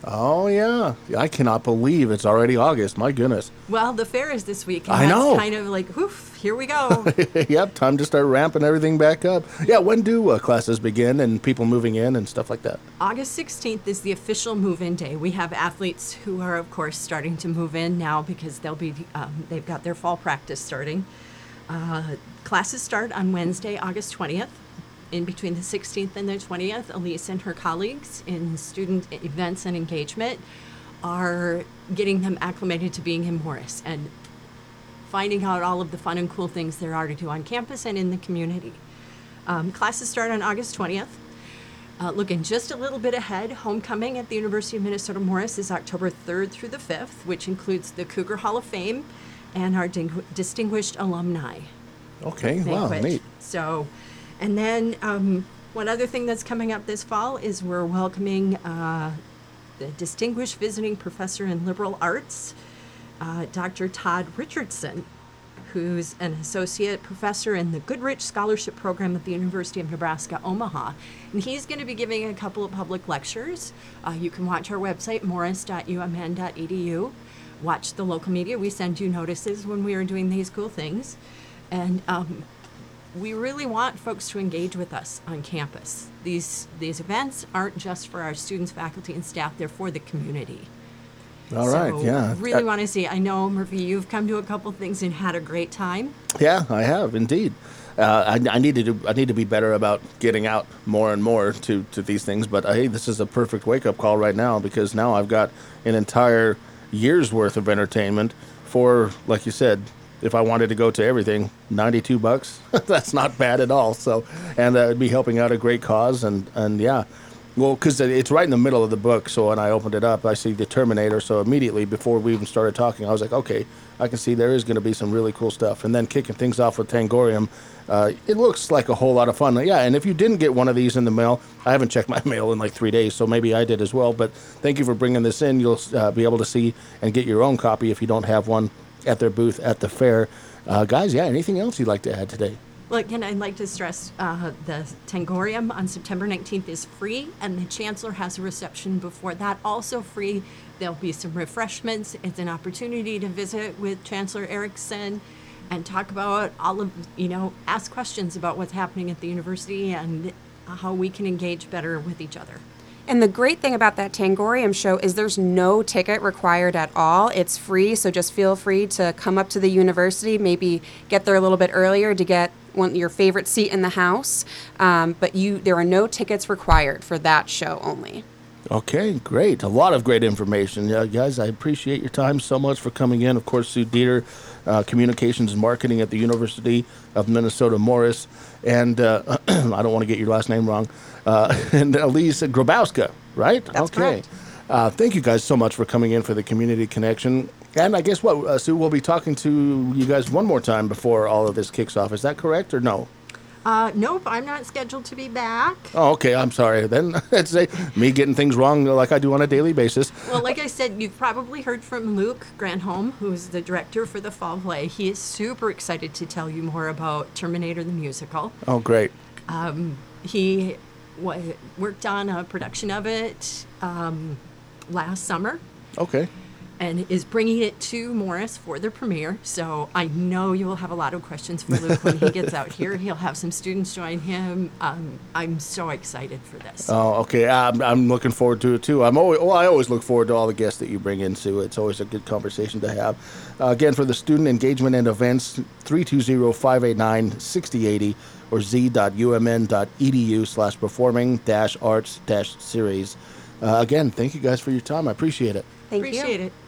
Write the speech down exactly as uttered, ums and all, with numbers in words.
Oh, yeah. I cannot believe it's already August. My goodness. Well, the fair is this week, and I that's know. kind of like, whoof, here we go. Yep, time to start ramping everything back up. Yeah, when do uh, classes begin and people moving in and stuff like that? August sixteenth is the official move-in day. We have athletes who are, of course, starting to move in now because they'll be um, they've got their fall practice starting. Uh, classes start on Wednesday, August twentieth. In between the sixteenth and the twentieth, Elise and her colleagues in student events and engagement are getting them acclimated to being in Morris and finding out all of the fun and cool things there are to do on campus and in the community. Um, classes start on August twentieth. Uh, looking just a little bit ahead, homecoming at the University of Minnesota Morris is October third through the fifth, which includes the Cougar Hall of Fame and our ding- distinguished alumni Okay, wow, banquet. neat. So, and then um, one other thing that's coming up this fall is we're welcoming uh, the distinguished visiting professor in liberal arts, uh, Doctor Todd Richardson, who's an associate professor in the Goodrich Scholarship Program at the University of Nebraska, Omaha. And he's going to be giving a couple of public lectures. Uh, you can watch our website, morris dot u m n dot e d u. Watch the local media. We send you notices when we are doing these cool things. And um, we really want folks to engage with us on campus. These, these events aren't just for our students, faculty, and staff. They're for the community. All right, so yeah. really Uh, want to see. I know, Murphy, you've come to a couple things and had a great time. Yeah, I have indeed. Uh, I, I need to do, I need to be better about getting out more and more to, to these things. But uh, hey, this is a perfect wake up call right now because now I've got an entire year's worth of entertainment for, like you said, if I wanted to go to everything, ninety-two bucks. That's not bad at all. So, and uh, it'd be helping out a great cause. And and yeah. Well, because it's right in the middle of the book, so when I opened it up, I see the Terminator, so immediately, before we even started talking, I was like, okay, I can see there is going to be some really cool stuff. And then kicking things off with Tangorium, uh, it looks like a whole lot of fun. Yeah, and if you didn't get one of these in the mail, I haven't checked my mail in like three days, so maybe I did as well, but thank you for bringing this in. You'll uh, be able to see and get your own copy if you don't have one at their booth at the fair. Uh, guys, yeah, anything else you'd like to add today? Well, again, I'd like to stress uh, the Tangorium on September nineteenth is free, and the Chancellor has a reception before that, also free. There'll be some refreshments. It's an opportunity to visit with Chancellor Erickson and talk about all of, you know, ask questions about what's happening at the university and how we can engage better with each other. And the great thing about that Tangorium show is there's no ticket required at all. It's free, so just feel free to come up to the university, maybe get there a little bit earlier to get one your favorite seat in the house. Um, but you, there are no tickets required for that show only. Okay, great. A lot of great information. Yeah, guys, I appreciate your time so much for coming in. Of course, Sue Dieter, uh, Communications and Marketing at the University of Minnesota Morris. And uh, I don't want to get your last name wrong. Uh, and Elise Grabowska, right? That's okay. correct. Uh, thank you guys so much for coming in for the Community Connection. And I guess what, uh, Sue, we'll be talking to you guys one more time before all of this kicks off. Is that correct or no? Uh, nope, I'm not scheduled to be back. Oh, okay. I'm sorry. Then it's uh, me getting things wrong like I do on a daily basis. Well, like I said, you've probably heard from Luke Granholm, who's the director for the fall play. He is super excited to tell you more about Terminator the Musical. Oh, great. Um, he w- worked on a production of it um, last summer Okay. and is bringing it to Morris for the premiere. So I know you will have a lot of questions for Luke when he gets out here. He'll have some students join him. Um, I'm so excited for this. Oh, okay. I'm, I'm looking forward to it too. I'm always, well, I always look forward to all the guests that you bring in, Sue. It's always a good conversation to have. Uh, again, for the student engagement and events, three two zero, five eight nine, six zero eight zero or z dot u m n dot e d u slash performing dash arts dash series. Uh, again, thank you guys for your time. I appreciate it. Thank Appreciate you. it.